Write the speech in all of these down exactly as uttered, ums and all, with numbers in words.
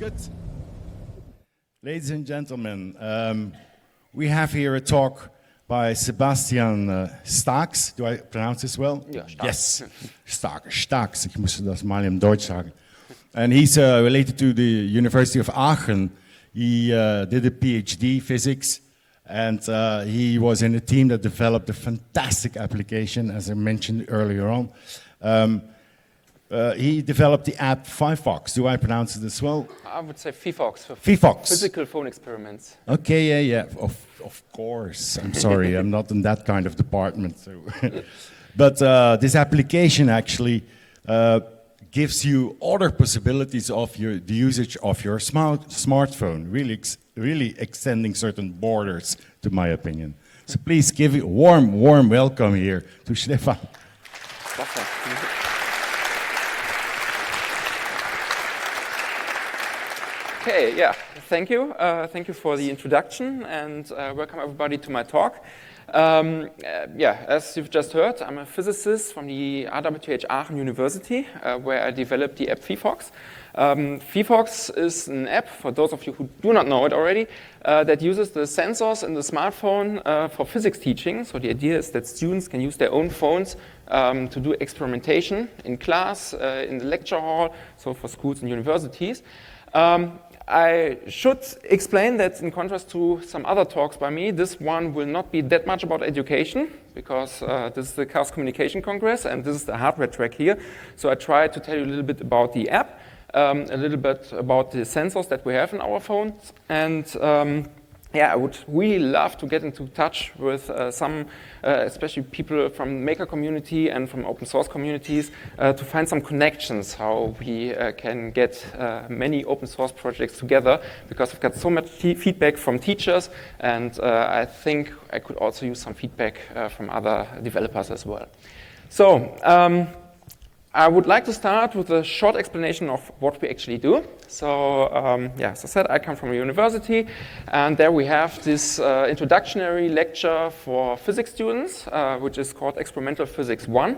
Good. Ladies and gentlemen, um, we have here a talk by Sebastian uh, Staaks. Do I pronounce this well? Yeah, Staaks. Yes, Staaks. Staaks. Ich musste das mal in Deutsch sagen. And he's uh, related to the University of Aachen. He uh, did a PhD physics, and uh, he was in a team that developed a fantastic application, as I mentioned earlier on. Um, uh, he developed the app Fifox. Do I pronounce it as well? I would say Fifox. For Fifox. Physical phone experiments. Okay, yeah, yeah, of, of course. I'm sorry, I'm not in that kind of department. So. But uh, this application actually uh, gives you other possibilities of your, the usage of your smart, smartphone, really, ex really extending certain borders, to my opinion. So please give a warm, warm welcome here to Stefan. Okay, yeah, thank you. Uh, thank you for the introduction, and uh, welcome everybody to my talk. Um, uh, yeah, as you've just heard, I'm a physicist from the R W T H Aachen University, uh, where I developed the app Fifox. Um, Fifox is an app, for those of you who do not know it already, uh, that uses the sensors in the smartphone uh, for physics teaching. So the idea is that students can use their own phones um, to do experimentation in class, uh, in the lecture hall, so for schools and universities. Um, I should explain that in contrast to some other talks by me, this one will not be that much about education, because uh, this is the Chaos Communication Congress and this is the hardware track here. So I try to tell you a little bit about the app, um, a little bit about the sensors that we have in our phones, and um, yeah, I would really love to get into touch with uh, some, uh, especially people from the maker community and from open source communities, uh, to find some connections how we uh, can get uh, many open source projects together, because I've got so much feedback from teachers, and uh, I think I could also use some feedback uh, from other developers as well. So, um, I would like to start with a short explanation of what we actually do. So, um, yeah, as I said, I come from a university, and there we have this uh, introductory lecture for physics students, uh, which is called Experimental Physics one.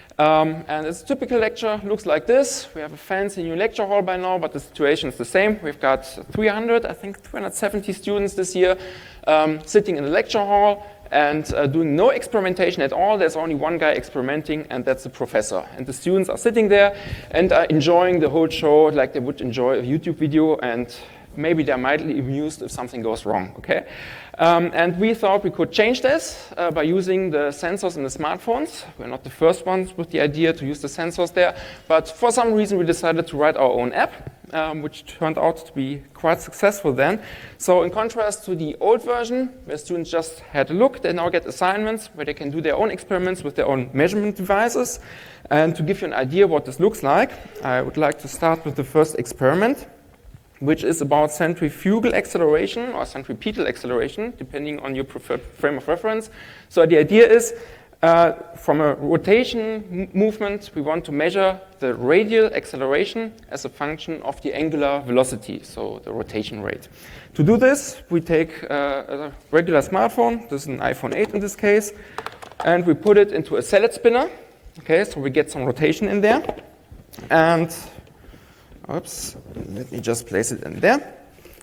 Um, and it's a typical lecture, looks like this. We have a fancy new lecture hall by now, but the situation is the same. We've got three hundred, I think three hundred seventy students this year um, sitting in the lecture hall, and uh, doing no experimentation at all. There's only one guy experimenting, and that's the professor. And the students are sitting there and are enjoying the whole show like they would enjoy a YouTube video, and maybe they're mildly amused if something goes wrong, okay? Um, and we thought we could change this uh, by using the sensors in the smartphones. We're not the first ones with the idea to use the sensors there, but for some reason we decided to write our own app, um, which turned out to be quite successful then. So in contrast to the old version, where students just had a look, they now get assignments where they can do their own experiments with their own measurement devices. And to give you an idea what this looks like, I would like to start with the first experiment, which is about centrifugal acceleration or centripetal acceleration, depending on your preferred frame of reference. So the idea is, uh, from a rotation movement, we want to measure the radial acceleration as a function of the angular velocity, so the rotation rate. To do this, we take uh, a regular smartphone, this is an iPhone eight in this case, and we put it into a salad spinner. Okay, so we get some rotation in there, and oops, let me just place it in there.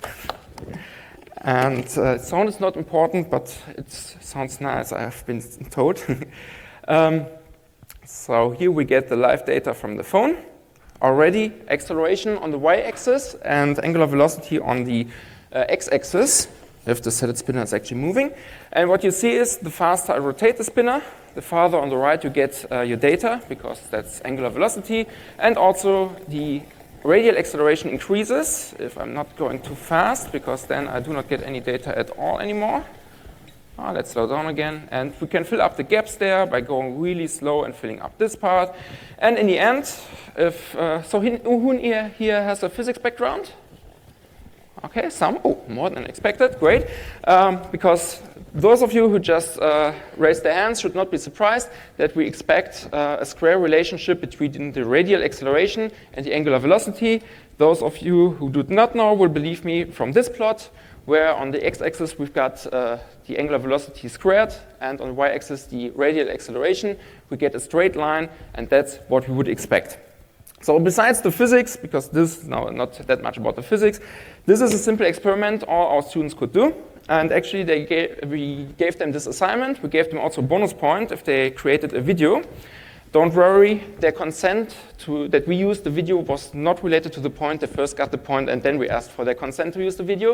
And uh, sound is not important, but it sounds nice, I have been told. um, so here we get the live data from the phone. Already acceleration on the y-axis and angular velocity on the uh, x-axis, if the salad spinner is actually moving. And what you see is the faster I rotate the spinner, the farther on the right you get uh, your data, because that's angular velocity, and also the radial acceleration increases if I'm not going too fast, because then I do not get any data at all anymore. Oh, let's slow down again. And we can fill up the gaps there by going really slow and filling up this part. And in the end, if, uh, so who here, here has a physics background? Okay, some. Oh, more than expected. Great. Um, because those of you who just uh, raised their hands should not be surprised that we expect uh, a square relationship between the radial acceleration and the angular velocity. Those of you who do not know will believe me from this plot, where on the x-axis we've got uh, the angular velocity squared, and on the y-axis the radial acceleration. We get a straight line, and that's what we would expect. So besides the physics, because this is now not that much about the physics, this is a simple experiment all our students could do. And actually, they gave, we gave them this assignment. We gave them also a bonus point if they created a video. Don't worry, their consent to, that we used the video was not related to the point. They first got the point, and then we asked for their consent to use the video.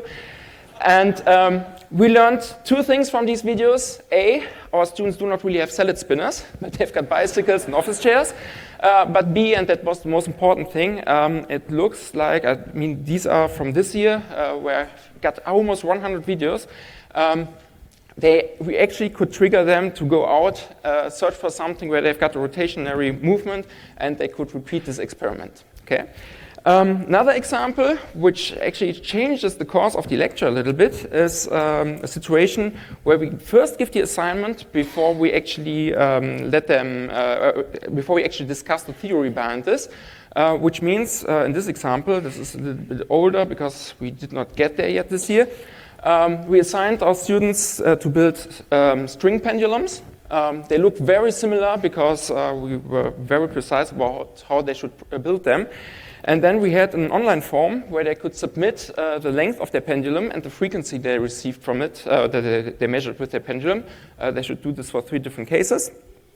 And um, we learned two things from these videos. A, our students do not really have salad spinners, but they've got bicycles and office chairs. Uh, but B, and that was the most important thing, um, it looks like, I mean, these are from this year, uh, where I got almost one hundred videos. Um, They, we actually could trigger them to go out, uh, search for something where they've got a rotationary movement, and they could repeat this experiment. Okay. Um, another example, which actually changes the course of the lecture a little bit, is um, a situation where we first give the assignment before we actually um, let them, uh, before we actually discuss the theory behind this. Uh, which means, uh, in this example, this is a little bit older because we did not get there yet this year. Um, we assigned our students uh, to build um, string pendulums. Um, they look very similar because uh, we were very precise about how they should build them. And then we had an online form where they could submit uh, the length of their pendulum and the frequency they received from it, uh, that they, they measured with their pendulum. Uh, they should do this for three different cases.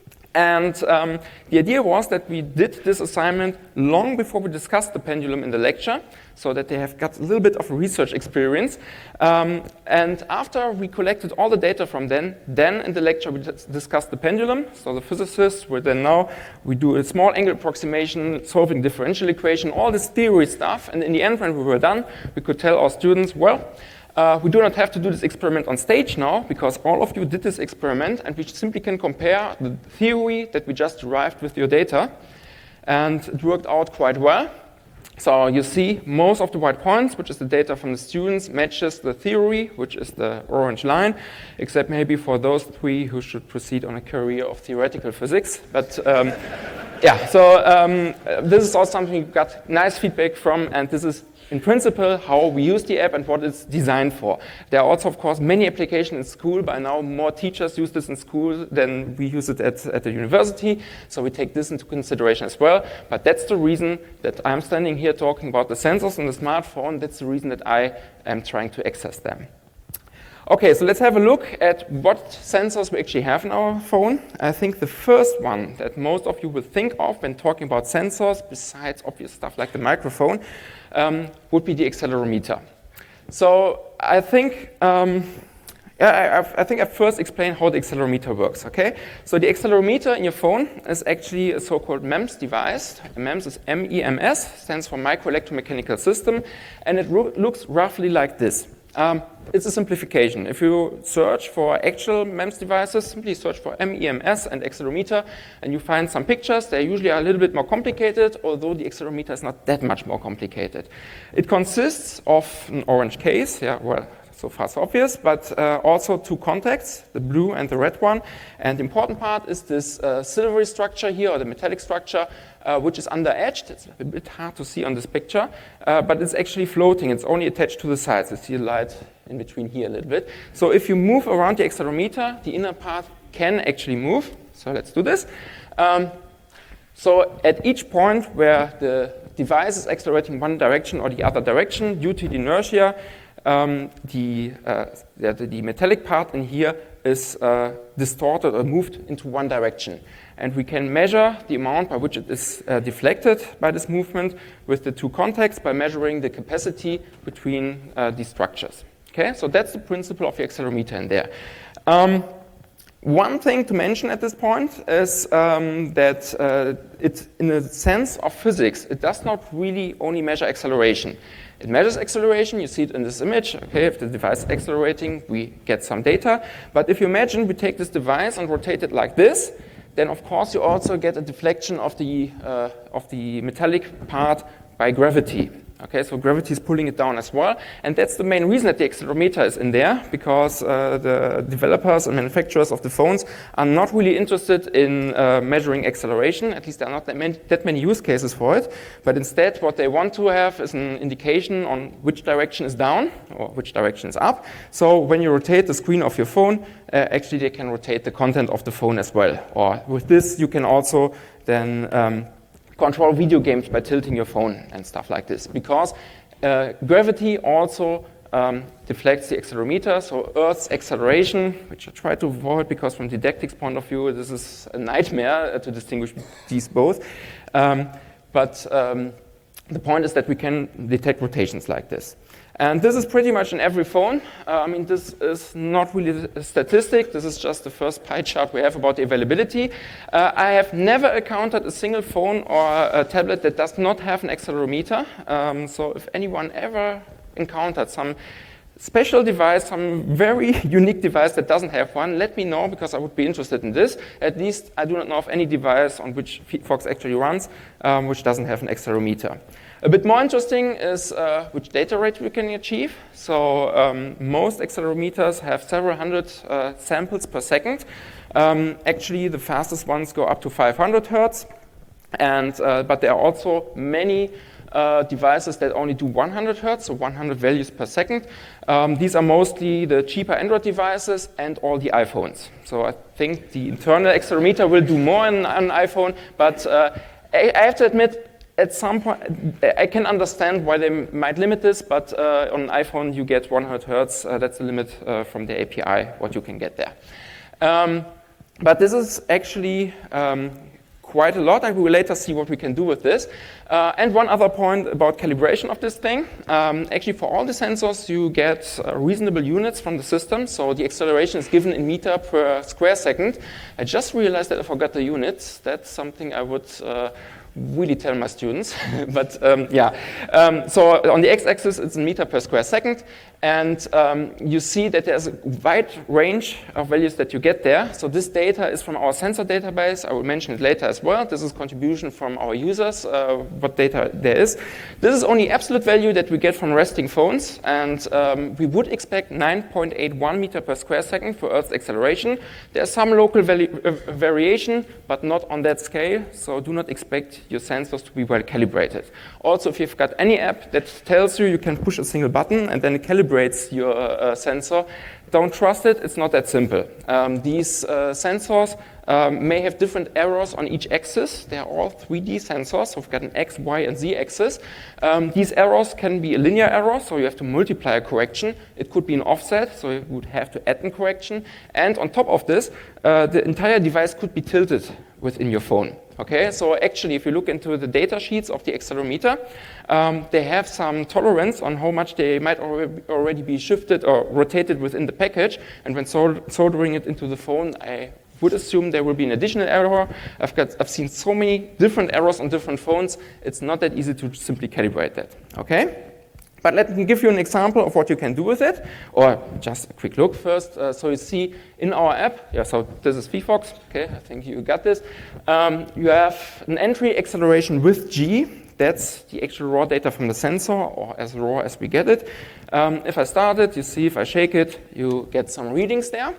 And um, the idea was that we did this assignment long before we discussed the pendulum in the lecture, so that they have got a little bit of a research experience. Um, and after we collected all the data from then, then in the lecture we discussed the pendulum. So the physicists were then now, we do a small angle approximation, solving differential equation, all this theory stuff. And in the end, when we were done, we could tell our students, well, Uh, we do not have to do this experiment on stage now, because all of you did this experiment, and we simply can compare the theory that we just derived with your data. And it worked out quite well. So you see most of the white points, which is the data from the students, matches the theory, which is the orange line, except maybe for those three who should proceed on a career of theoretical physics. But um, yeah, so um, this is also something we got nice feedback from, and this is in principle how we use the app and what it's designed for. There are also, of course, many applications in school. By now, more teachers use this in school than we use it at, at the university. So we take this into consideration as well. But that's the reason that I'm standing here talking about the sensors in the smartphone. That's the reason that I am trying to access them. Okay, so let's have a look at what sensors we actually have in our phone. I think the first one that most of you will think of when talking about sensors, besides obvious stuff like the microphone, um, would be the accelerometer. So I think, um, yeah, I, I think I first explain how the accelerometer works, okay? So the accelerometer in your phone is actually a so-called MEMS device. MEMS is M E M S, stands for Micro Electromechanical System, and it looks roughly like this. Um, it's a simplification. If you search for actual MEMS devices, simply search for M E M S and accelerometer, and you find some pictures. They usually are a little bit more complicated, although the accelerometer is not that much more complicated. It consists of an orange case, yeah, well, so far so obvious, but uh, also two contacts, the blue and the red one. And the important part is this uh, silvery structure here, or the metallic structure, uh, which is under-edged. It's a bit hard to see on this picture, uh, but it's actually floating. It's only attached to the sides. You see the light in between here a little bit. So if you move around the accelerometer, the inner part can actually move. So let's do this. Um, so at each point where the device is accelerating one direction or the other direction due to the inertia, Um, the, uh, the, the metallic part in here is uh, distorted or moved into one direction. And we can measure the amount by which it is uh, deflected by this movement with the two contacts by measuring the capacity between uh, these structures. Okay, so that's the principle of the accelerometer in there. Um, One thing to mention at this point is um, that uh, it's, in a sense of physics, it does not really only measure acceleration. It measures acceleration, you see it in this image. Okay, if the device is accelerating, we get some data. But if you imagine we take this device and rotate it like this, then of course you also get a deflection of the, uh, of the metallic part by gravity. Okay, so gravity is pulling it down as well. And that's the main reason that the accelerometer is in there, because uh, the developers and manufacturers of the phones are not really interested in uh, measuring acceleration. At least there are not that many, that many use cases for it. But instead, what they want to have is an indication on which direction is down or which direction is up. So when you rotate the screen of your phone, uh, actually they can rotate the content of the phone as well. Or with this, you can also then um, control video games by tilting your phone and stuff like this, because uh, gravity also um, deflects the accelerometer. So Earth's acceleration, which I try to avoid because from didactics point of view, this is a nightmare uh, to distinguish these both. Um, but um, the point is that we can detect rotations like this. And this is pretty much in every phone. Uh, I mean, this is not really a statistic. This is just the first pie chart we have about the availability. Uh, I have never encountered a single phone or a tablet that does not have an accelerometer. Um, so if anyone ever encountered some special device, some very unique device that doesn't have one, let me know, because I would be interested in this. At least I do not know of any device on which Fox actually runs um, which doesn't have an accelerometer. A bit more interesting is uh, which data rate we can achieve. So um, most accelerometers have several hundred uh, samples per second. Um, actually, the fastest ones go up to five hundred hertz. And, uh, but there are also many uh, devices that only do one hundred hertz, so one hundred values per second. Um, these are mostly the cheaper Android devices and all the iPhones. So I think the internal accelerometer will do more on an iPhone, but uh, I, I have to admit, at some point, I can understand why they might limit this, but uh, on an iPhone you get one hundred hertz. Uh, that's the limit uh, from the A P I, what you can get there. Um, but this is actually um, quite a lot, and we will later see what we can do with this. Uh, and one other point about calibration of this thing. Um, actually, for all the sensors, you get uh, reasonable units from the system. So the acceleration is given in meter per square second. I just realized that I forgot the units. That's something I would uh, really tell my students. But um, yeah, um, so on the x-axis, it's in meter per square second. And um, you see that there's a wide range of values that you get there. So this data is from our sensor database. I will mention it later as well. This is contribution from our users, uh, what data there is. This is only absolute value that we get from resting phones. And um, we would expect nine point eight one meter per square second for Earth's acceleration. There's some local uh, variation, but not on that scale. So do not expect your sensors to be well calibrated. Also, if you've got any app that tells you you can push a single button and then it calibrates your uh, sensor, don't trust it. It's not that simple. Um, these uh, sensors um, may have different errors on each axis. They are all three D sensors, so we've got an X, Y, and Z axis. Um, these errors can be a linear error, so you have to multiply a correction. It could be an offset, so you would have to add a correction. And on top of this, uh, the entire device could be tilted within your phone. Okay, so actually, if you look into the data sheets of the accelerometer, um, they have some tolerance on how much they might already be shifted or rotated within the package. And when soldering it into the phone, I would assume there will be an additional error. I've got, I've seen so many different errors on different phones. It's not that easy to simply calibrate that. Okay. But let me give you an example of what you can do with it, or just a quick look first. Uh, so you see in our app, yeah, so this is V FOX, okay, I think you got this. Um, you have an entry acceleration with G. That's the actual raw data from the sensor, or as raw as we get it. Um, if I start it, you see if I shake it, you get some readings there.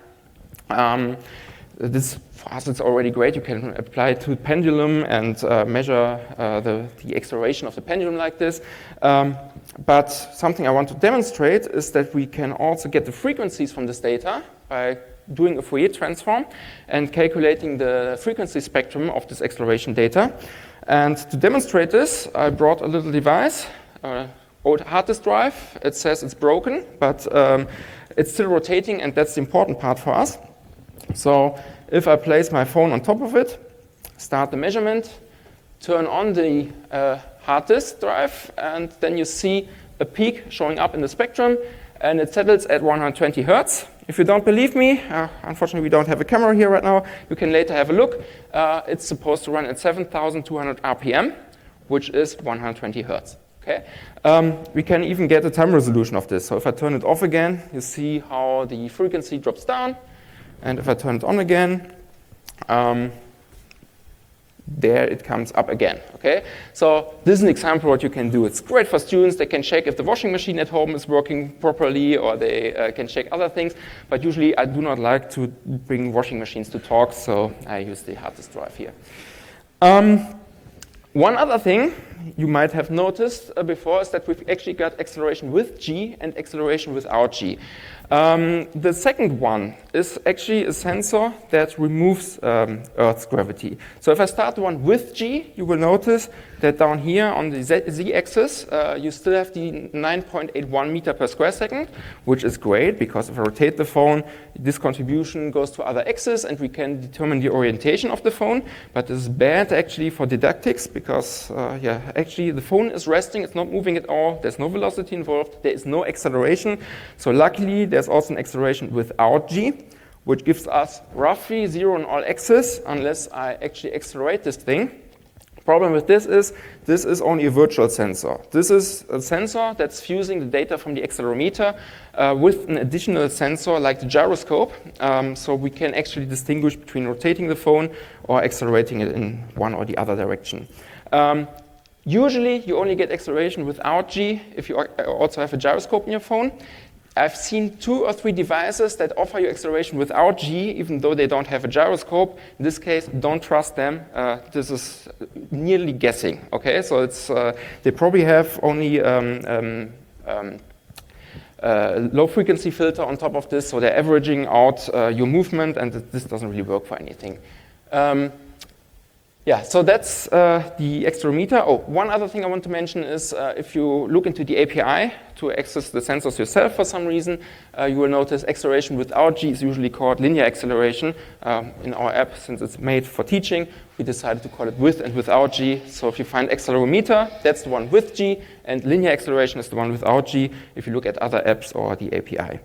Um, this, for us, it's already great. You can apply it to pendulum and uh, measure uh, the, the acceleration of the pendulum like this. Um, but something I want to demonstrate is that we can also get the frequencies from this data by doing a Fourier transform and calculating the frequency spectrum of this acceleration data. And to demonstrate this, I brought a little device, an old hard disk drive. It says it's broken, but um, it's still rotating, and that's the important part for us. So if I place my phone on top of it, start the measurement, turn on the uh, hard disk drive, and then you see a peak showing up in the spectrum, and it settles at one hundred twenty hertz. If you don't believe me, uh, unfortunately we don't have a camera here right now, you can later have a look. Uh, it's supposed to run at seven thousand two hundred R P M, which is one hundred twenty hertz. Okay? Um, we can even get a time resolution of this. So if I turn it off again, you see how the frequency drops down. And if I turn it on again, um, there it comes up again, okay? So this is an example of what you can do. It's great for students. They can check if the washing machine at home is working properly, or they uh, can check other things. But usually I do not like to bring washing machines to talks, so I use the hard disk drive here. Um, one other thing you might have noticed uh, before is that we've actually got acceleration with g and acceleration without g. Um, the second one is actually a sensor that removes um, Earth's gravity. So if I start the one with g, you will notice that down here on the z-axis, uh, you still have the nine point eight one meter per square second, which is great because if I rotate the phone, this contribution goes to other axes and we can determine the orientation of the phone. But this is bad actually for didactics because, uh, yeah, actually the phone is resting, it's not moving at all, there's no velocity involved, there is no acceleration. So luckily, there's also an acceleration without g, which gives us roughly zero on all axes unless I actually accelerate this thing. Problem with this is, this is only a virtual sensor. This is a sensor that's fusing the data from the accelerometer uh, with an additional sensor like the gyroscope. Um, so we can actually distinguish between rotating the phone or accelerating it in one or the other direction. Um, usually, you only get acceleration without g if you also have a gyroscope in your phone. I've seen two or three devices that offer you acceleration without g, even though they don't have a gyroscope. In this case, don't trust them. Uh, this is nearly guessing. Okay, so it's uh, they probably have only um, um, um, uh, low frequency filter on top of this, so they're averaging out uh, your movement, and this doesn't really work for anything. Um, Yeah, so that's uh, the accelerometer. Oh, one other thing I want to mention is uh, if you look into the A P I to access the sensors yourself for some reason, uh, you will notice acceleration without g is usually called linear acceleration. Um, in our app, since it's made for teaching, we decided to call it with and without g. So if you find accelerometer, that's the one with g, and linear acceleration is the one without g if you look at other apps or the A P I.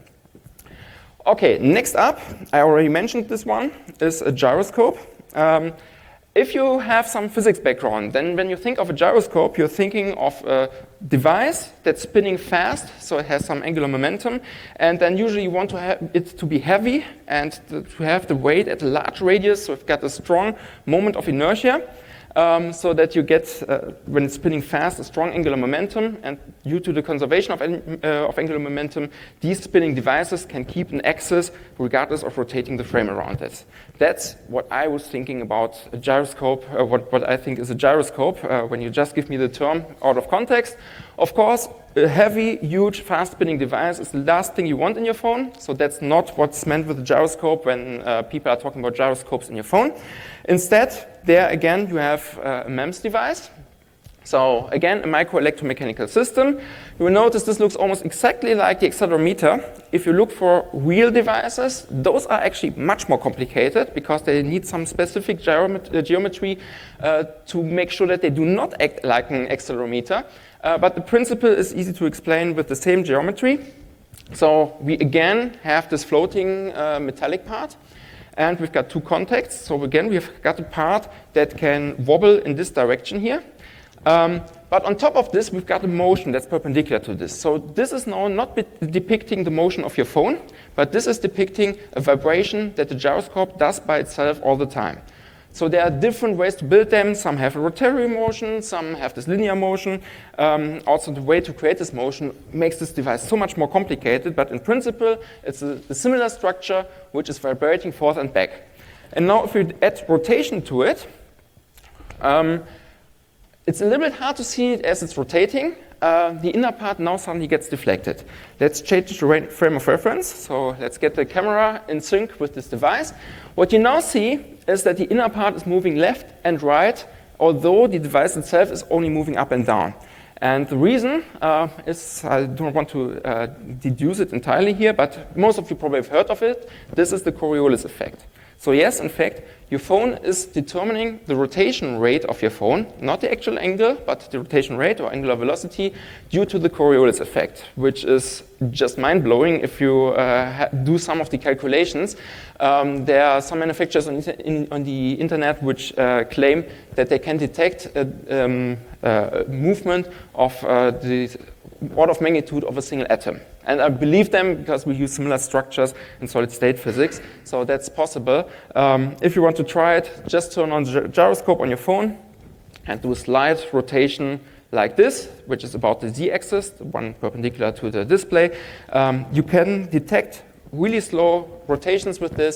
Okay, next up, I already mentioned this one, is a gyroscope. Um, If you have some physics background, then when you think of a gyroscope, you're thinking of a device that's spinning fast, so it has some angular momentum, and then usually you want to have it to be heavy and to have the weight at a large radius, so it's got a strong moment of inertia, um, so that you get, uh, when it's spinning fast, a strong angular momentum, and due to the conservation of, uh, of angular momentum, these spinning devices can keep an axis regardless of rotating the frame around it. That's what I was thinking about a gyroscope, uh, what, what I think is a gyroscope, uh, when you just give me the term out of context. Of course, a heavy, huge, fast-spinning device is the last thing you want in your phone, so that's not what's meant with a gyroscope when uh, people are talking about gyroscopes in your phone. Instead, there again, you have uh, a MEMS device. So again, a micro-electromechanical system. You will notice this looks almost exactly like the accelerometer. If you look for real devices, those are actually much more complicated because they need some specific geomet uh, geometry uh, to make sure that they do not act like an accelerometer. Uh, but the principle is easy to explain with the same geometry. So we again have this floating uh, metallic part. And we've got two contacts. So again, we've got a part that can wobble in this direction here. Um, but on top of this, we've got a motion that's perpendicular to this. So this is now not depicting the motion of your phone, but this is depicting a vibration that the gyroscope does by itself all the time. So there are different ways to build them. Some have a rotary motion, some have this linear motion. Um, also, the way to create this motion makes this device so much more complicated, but in principle, it's a, a similar structure which is vibrating forth and back. And now if we add rotation to it, um, it's a little bit hard to see it as it's rotating. Uh, the inner part now suddenly gets deflected. Let's change the frame of reference. So let's get the camera in sync with this device. What you now see is that the inner part is moving left and right, although the device itself is only moving up and down. And the reason uh, is, I don't want to uh, deduce it entirely here, but most of you probably have heard of it. This is the Coriolis effect. So yes, in fact, your phone is determining the rotation rate of your phone, not the actual angle, but the rotation rate or angular velocity due to the Coriolis effect, which is just mind-blowing if you uh, do some of the calculations. Um, there are some manufacturers on, in, on the internet which uh, claim that they can detect a um, uh, movement of uh, the order of magnitude of a single atom. And I believe them because we use similar structures in solid-state physics, so that's possible. Um, if you want to try it, just turn on the gyroscope on your phone and do a slight rotation like this, which is about the z-axis, the one perpendicular to the display. Um, you can detect really slow rotations with this,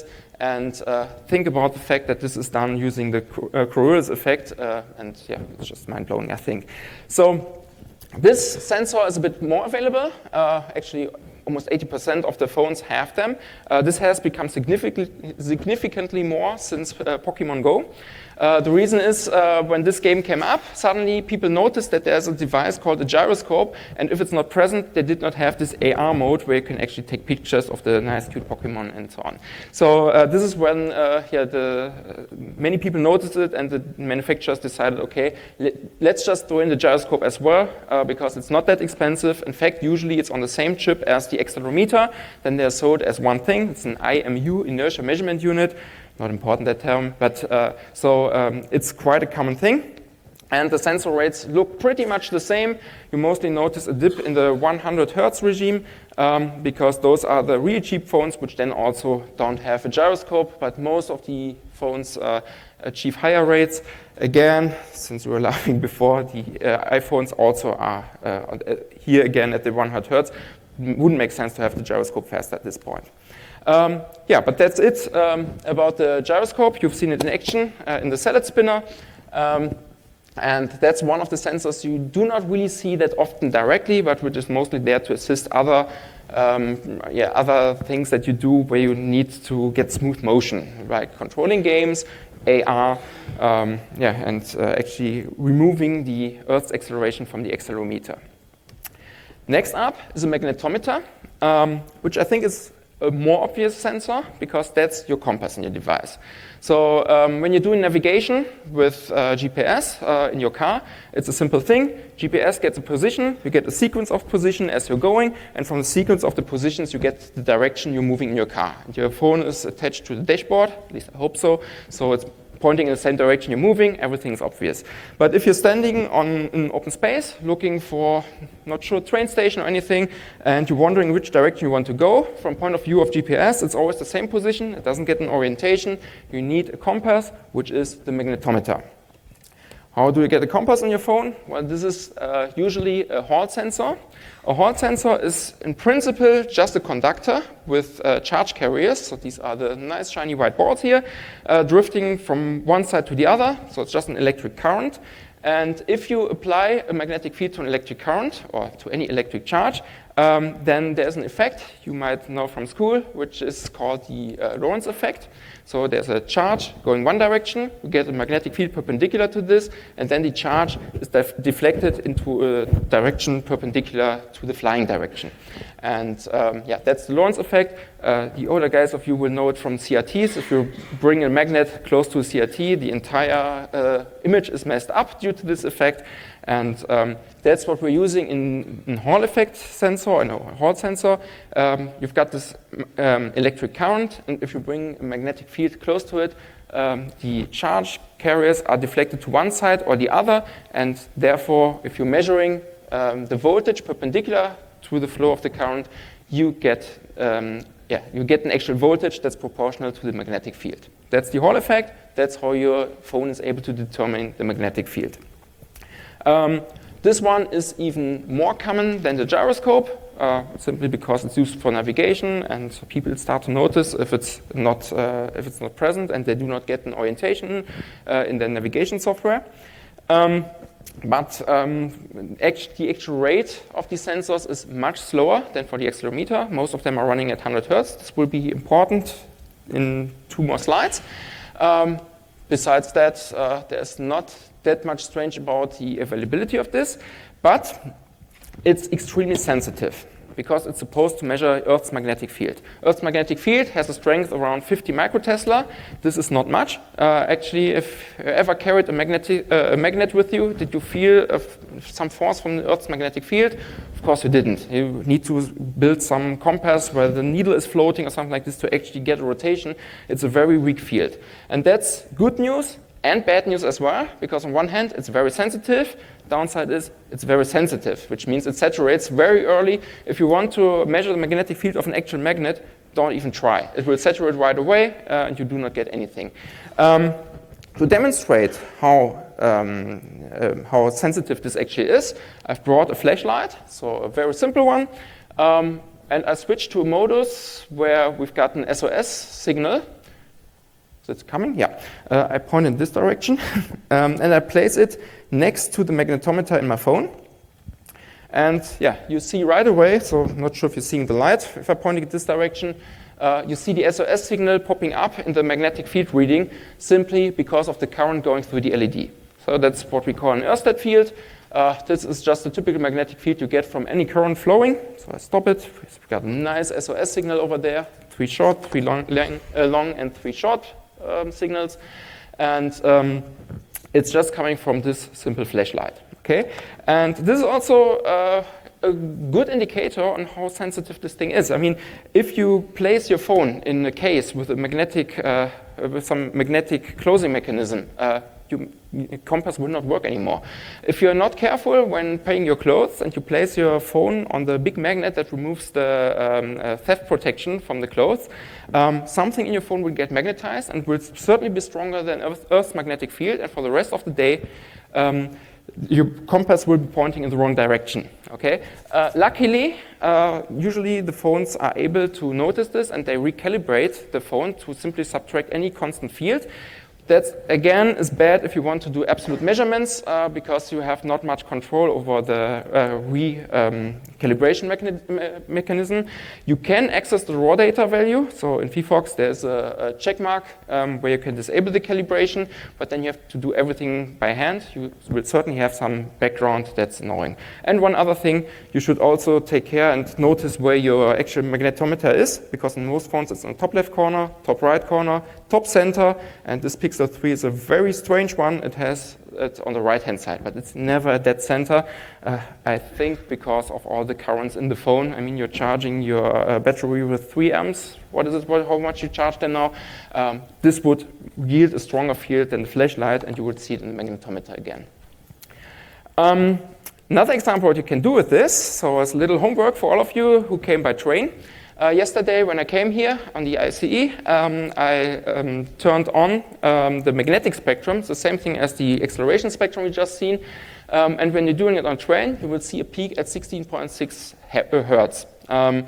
and uh, think about the fact that this is done using the uh, Coriolis effect, uh, and yeah, it's just mind-blowing, I think. So this sensor is a bit more available. Uh, actually, almost eighty percent of the phones have them. Uh, this has become significantly, significantly more since uh, Pokemon Go. Uh, the reason is uh, when this game came up, suddenly people noticed that there's a device called a gyroscope, and if it's not present, they did not have this A R mode where you can actually take pictures of the nice, cute Pokemon and so on. So uh, this is when uh, yeah, the, uh, many people noticed it, and the manufacturers decided, okay, let, let's just throw in the gyroscope as well, uh, because it's not that expensive. In fact, usually it's on the same chip as the accelerometer. Then they're sold as one thing. It's an I M U, inertia measurement unit. Not important, that term, but uh, so um, it's quite a common thing. And the sensor rates look pretty much the same. You mostly notice a dip in the one hundred hertz regime um, because those are the really cheap phones, which then also don't have a gyroscope, but most of the phones uh, achieve higher rates. Again, since we were laughing before, the uh, iPhones also are uh, here again at the one hundred hertz. Wouldn't make sense to have the gyroscope fast at this point. Um, yeah, but that's it um, about the gyroscope. You've seen it in action uh, in the salad spinner. Um, and that's one of the sensors you do not really see that often directly, but which is mostly there to assist other, um, yeah, other things that you do where you need to get smooth motion, like controlling games, A R, um, yeah, and uh, actually removing the Earth's acceleration from the accelerometer. Next up is a magnetometer, um, which I think is a more obvious sensor because that's your compass in your device. So um, when you're doing navigation with uh, G P S uh, in your car, it's a simple thing. G P S gets a position, you get a sequence of position as you're going, and from the sequence of the positions you get the direction you're moving in your car. And your phone is attached to the dashboard, at least I hope so, so it's pointing in the same direction you're moving, everything's obvious. But if you're standing on an open space, looking for, not sure, train station or anything, and you're wondering which direction you want to go, from point of view of G P S, it's always the same position, it doesn't get an orientation. You need a compass, which is the magnetometer. How do you get a compass on your phone? Well, this is uh, usually a Hall sensor. A Hall sensor is, in principle, just a conductor with uh, charge carriers. So these are the nice shiny white balls here, uh, drifting from one side to the other. So it's just an electric current. And if you apply a magnetic field to an electric current or to any electric charge, um, then there's an effect you might know from school, which is called the uh, Lorentz effect. So there's a charge going one direction, you get a magnetic field perpendicular to this, and then the charge is def deflected into a direction perpendicular to the flying direction. And um, yeah, that's the Lorentz effect. Uh, the older guys of you will know it from C R Ts. If you bring a magnet close to a C R T, the entire uh, image is messed up due to this effect. And um, that's what we're using in, in Hall effect sensor, no, Hall sensor. Um, you've got this um, electric current, and if you bring a magnetic field close to it, um, the charge carriers are deflected to one side or the other, and therefore, if you're measuring um, the voltage perpendicular to the flow of the current, you get, um, yeah, you get an actual voltage that's proportional to the magnetic field. That's the Hall effect. That's how your phone is able to determine the magnetic field. Um, this one is even more common than the gyroscope, uh, simply because it's used for navigation, and so people start to notice if it's not uh, if it's not present, and they do not get an orientation uh, in their navigation software. Um, but um, act the actual rate of these sensors is much slower than for the accelerometer. Most of them are running at one hundred hertz. This will be important in two more slides. Um, besides that, uh, there's not that much strange about the availability of this, but it's extremely sensitive because it's supposed to measure Earth's magnetic field. Earth's magnetic field has a strength around fifty microtesla. This is not much. Uh, actually, if you ever carried a, magnetic, uh, a magnet with you, did you feel uh, some force from the Earth's magnetic field? Of course you didn't. You need to build some compass where the needle is floating or something like this to actually get a rotation. It's a very weak field. And that's good news and bad news as well, because on one hand, it's very sensitive. Downside is it's very sensitive, which means it saturates very early. If you want to measure the magnetic field of an actual magnet, don't even try. It will saturate right away, uh, and you do not get anything. Um, to demonstrate how, um, uh, how sensitive this actually is, I've brought a flashlight, so a very simple one. Um, and I switched to a modus where we've got an S O S signal. So it's coming, yeah. Uh, I point in this direction, um, and I place it next to the magnetometer in my phone. And yeah, you see right away, so I'm not sure if you're seeing the light, if I'm pointing it this direction, uh, you see the S O S signal popping up in the magnetic field reading simply because of the current going through the L E D. So that's what we call an Ørsted field. Uh, this is just a typical magnetic field you get from any current flowing. So I stop it. We've got a nice S O S signal over there, three short, three long, long, uh, long and three short um, signals. And um, it's just coming from this simple flashlight. Okay? And this is also uh, a good indicator on how sensitive this thing is. I mean, if you place your phone in a case with a magnetic, uh, with some magnetic closing mechanism, uh, You, compass will not work anymore. If you're not careful when paying your clothes and you place your phone on the big magnet that removes the um, uh, theft protection from the clothes, um, something in your phone will get magnetized and will certainly be stronger than Earth, Earth's magnetic field, and for the rest of the day, um, your compass will be pointing in the wrong direction. Okay. Uh, luckily, uh, usually the phones are able to notice this and they recalibrate the phone to simply subtract any constant field. That, again, is bad if you want to do absolute measurements uh, because you have not much control over the uh, re-calibration um, mechani me mechanism. You can access the raw data value. So in phyphox, there's a, a check mark um, where you can disable the calibration, but then you have to do everything by hand. You will certainly have some background that's annoying. And one other thing, you should also take care and notice where your actual magnetometer is, because in most phones it's in the top left corner, top right corner, top center, and this Pixel three is a very strange one. It has it on the right-hand side, but it's never at that center. Uh, I think because of all the currents in the phone. I mean, you're charging your uh, battery with three amps. What is it? What, how much you charge them now? Um, this would yield a stronger field than the flashlight, and you would see it in the magnetometer again. Um, another example what you can do with this, so as a little homework for all of you who came by train. Uh, yesterday, when I came here on the I C E, um, I um, turned on um, the magnetic spectrum. It's the same thing as the acceleration spectrum we just seen. Um, and when you're doing it on train, you will see a peak at sixteen point six hertz. Um,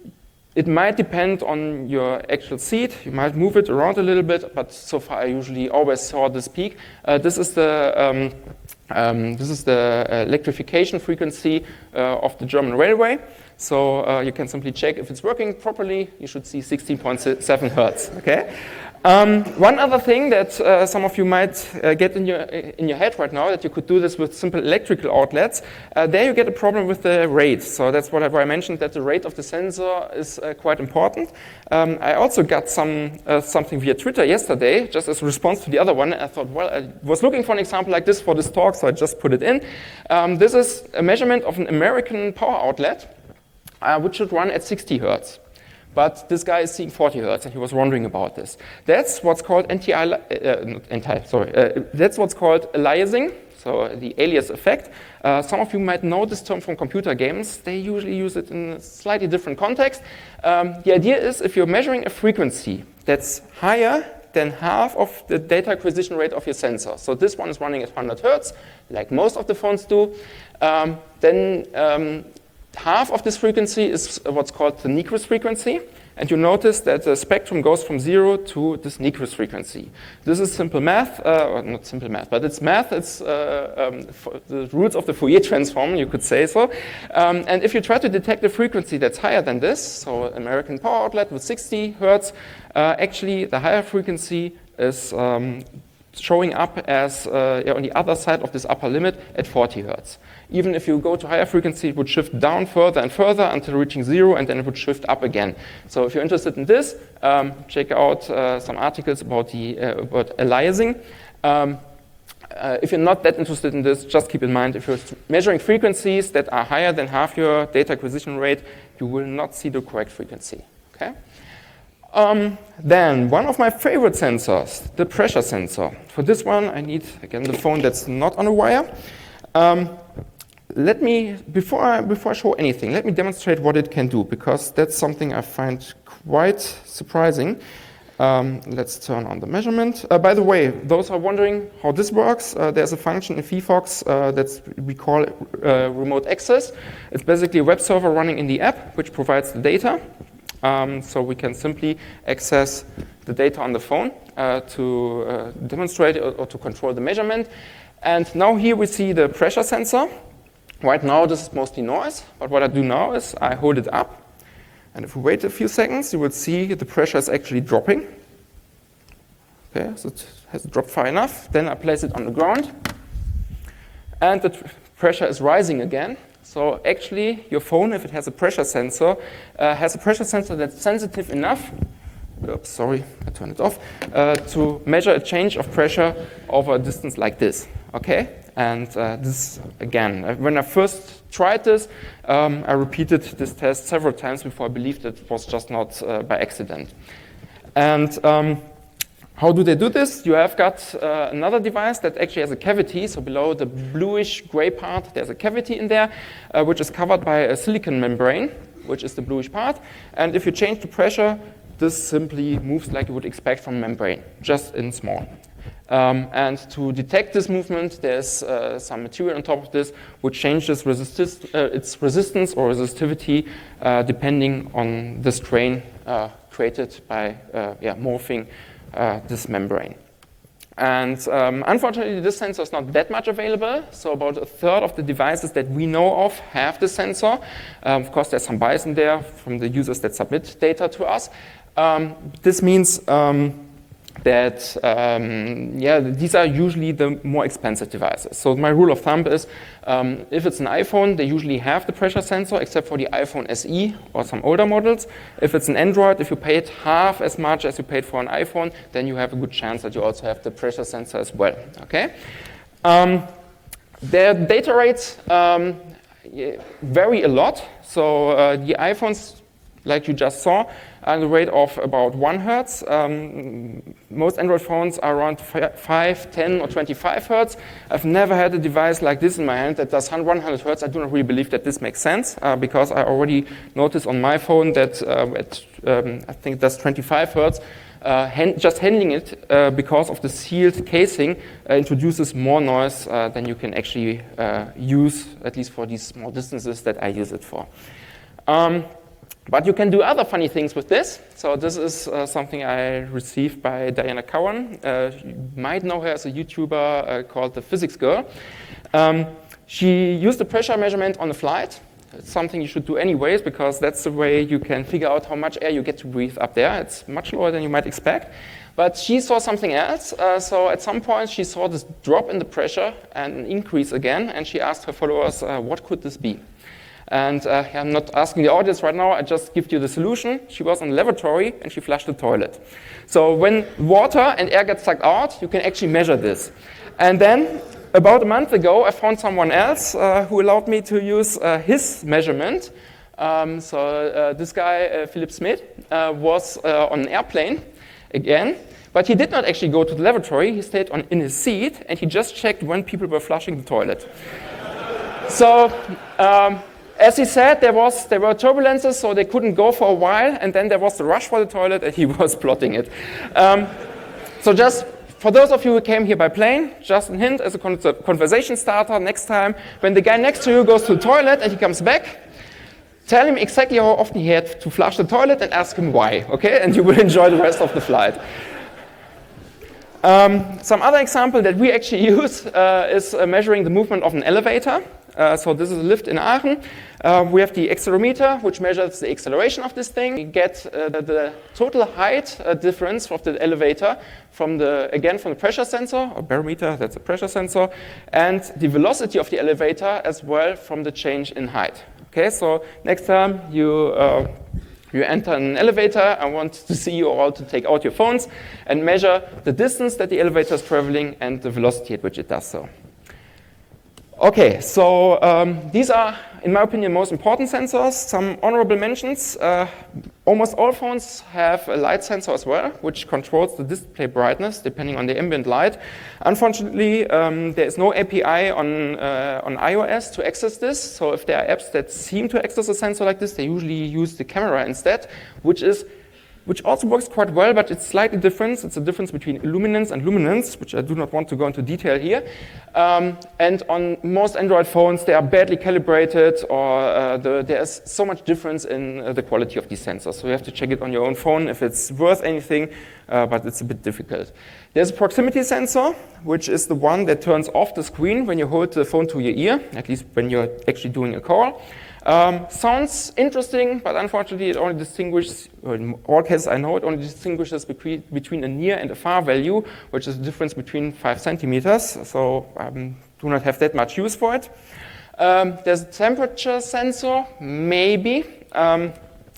it might depend on your actual seat. You might move it around a little bit, but so far I usually always saw this peak. Uh, this is the um, um, this is the electrification frequency uh, of the German railway. So uh, you can simply check if it's working properly. You should see sixteen point seven hertz. Okay. Um, one other thing that uh, some of you might uh, get in your in your head right now, that you could do this with simple electrical outlets. Uh, there you get a problem with the rate. So that's what I mentioned, that the rate of the sensor is uh, quite important. Um, I also got some uh, something via Twitter yesterday, just as a response to the other one. I thought, well, I was looking for an example like this for this talk, so I just put it in. Um, this is a measurement of an American power outlet, Uh, which should run at sixty hertz. But this guy is seeing forty hertz, and he was wondering about this. That's what's called anti, uh, not anti sorry, uh, that's what's called aliasing, so the alias effect. Uh, some of you might know this term from computer games. They usually use it in a slightly different context. Um, the idea is if you're measuring a frequency that's higher than half of the data acquisition rate of your sensor. So this one is running at one hundred hertz, like most of the phones do. Um, then um, half of this frequency is what's called the Nyquist frequency. And you notice that the spectrum goes from zero to this Nyquist frequency. This is simple math, uh, or not simple math, but it's math. It's uh, um, the roots of the Fourier transform, you could say so. Um, and if you try to detect a frequency that's higher than this, so American power outlet with sixty hertz, uh, actually the higher frequency is um, showing up as uh, on the other side of this upper limit at forty hertz. Even if you go to higher frequency, it would shift down further and further until reaching zero, and then it would shift up again. So if you're interested in this, um, check out uh, some articles about the uh, about aliasing. Um, uh, if you're not that interested in this, just keep in mind, if you're measuring frequencies that are higher than half your data acquisition rate, you will not see the correct frequency. Okay? Um, then, one of my favorite sensors, the pressure sensor. For this one, I need, again, the phone that's not on a wire. Um, Let me, before I, before I show anything, let me demonstrate what it can do, because that's something I find quite surprising. Um, let's turn on the measurement. Uh, by the way, those are wondering how this works, uh, there's a function in phyphox uh, that we call uh, remote access. It's basically a web server running in the app, which provides the data. Um, so we can simply access the data on the phone uh, to uh, demonstrate or, or to control the measurement. And now here we see the pressure sensor. Right now this is mostly noise, but what I do now is I hold it up. And if we wait a few seconds, you will see the pressure is actually dropping. Okay, so it has dropped far enough. Then I place it on the ground. And the pressure is rising again. So actually, your phone, if it has a pressure sensor, uh, has a pressure sensor that's sensitive enough, oops, sorry, I turned it off, uh, to measure a change of pressure over a distance like this, okay? And uh, this, again, when I first tried this, um, I repeated this test several times before I believed it was just not uh, by accident. And um, how do they do this? You have got uh, another device that actually has a cavity. So below the bluish gray part, there's a cavity in there, uh, which is covered by a silicon membrane, which is the bluish part. And if you change the pressure, this simply moves like you would expect from membrane, just in small. Um, and to detect this movement, there's uh, some material on top of this which changes resistance, uh, its resistance or resistivity uh, depending on the strain uh, created by uh, yeah, morphing Uh, this membrane. And um, unfortunately, this sensor is not that much available. So about a third of the devices that we know of have this sensor. Um, of course, there's some bias in there from the users that submit data to us. Um, this means um, that um, yeah, these are usually the more expensive devices. So my rule of thumb is um, if it's an iPhone, they usually have the pressure sensor, except for the iPhone S E or some older models. If it's an Android, if you paid half as much as you paid for an iPhone, then you have a good chance that you also have the pressure sensor as well. Okay. Um, their data rates um, vary a lot. So uh, the iPhones, like you just saw, at a rate of about one hertz. Um, most Android phones are around five, ten, or twenty-five hertz. I've never had a device like this in my hand that does one hundred hertz. I do not really believe that this makes sense uh, because I already noticed on my phone that uh, at, um, I think that's twenty-five hertz. Uh, hand, just handling it uh, because of the sealed casing uh, introduces more noise uh, than you can actually uh, use, at least for these small distances that I use it for. Um, But you can do other funny things with this. So this is uh, something I received by Diana Cowan. Uh, you might know her as a YouTuber uh, called the Physics Girl. Um, she used the pressure measurement on a flight. It's something you should do anyways, because that's the way you can figure out how much air you get to breathe up there. It's much lower than you might expect. But she saw something else. Uh, so at some point, she saw this drop in the pressure and an increase again. And she asked her followers, uh, what could this be? And uh, I'm not asking the audience right now, I just give you the solution. She was in the lavatory and she flushed the toilet. So when water and air get sucked out, you can actually measure this. And then about a month ago, I found someone else uh, who allowed me to use uh, his measurement. Um, so uh, this guy, uh, Philip Smith, uh, was uh, on an airplane again. But he did not actually go to the lavatory. He stayed on, in his seat and he just checked when people were flushing the toilet. So, um, as he said, there was there were turbulences, so they couldn't go for a while, and then there was the rush for the toilet, and he was plotting it. Um, so just for those of you who came here by plane, just a hint as a con conversation starter, next time, when the guy next to you goes to the toilet and he comes back, tell him exactly how often he had to flush the toilet and ask him why, okay? And you will enjoy the rest of the flight. Um, some other example that we actually use uh, is uh, measuring the movement of an elevator. Uh, so this is a lift in Aachen. Uh, we have the accelerometer, which measures the acceleration of this thing. We get uh, the, the total height uh, difference of the elevator from the, again, from the pressure sensor, or barometer, that's a pressure sensor, and the velocity of the elevator as well from the change in height. Okay, so next time you uh, you enter an elevator, I want to see you all to take out your phones and measure the distance that the elevator is traveling and the velocity at which it does so. Okay, so um, these are, in my opinion, most important sensors. Some honorable mentions. Uh, almost all phones have a light sensor as well, which controls the display brightness depending on the ambient light. Unfortunately, um, there is no A P I on, uh, on iOS to access this. So if there are apps that seem to access a sensor like this, they usually use the camera instead, which is which also works quite well, but it's slightly different. It's a difference between illuminance and luminance, which I do not want to go into detail here. Um, and on most Android phones, they are badly calibrated, or uh, the, there's so much difference in uh, the quality of these sensors. So you have to check it on your own phone if it's worth anything, uh, but it's a bit difficult. There's a proximity sensor, which is the one that turns off the screen when you hold the phone to your ear, at least when you're actually doing a call. Um, sounds interesting, but unfortunately it only distinguishes, or in all cases I know, it only distinguishes between, between a near and a far value, which is a difference between five centimeters, so um, do not have that much use for it. Um, there's a temperature sensor, maybe. Um,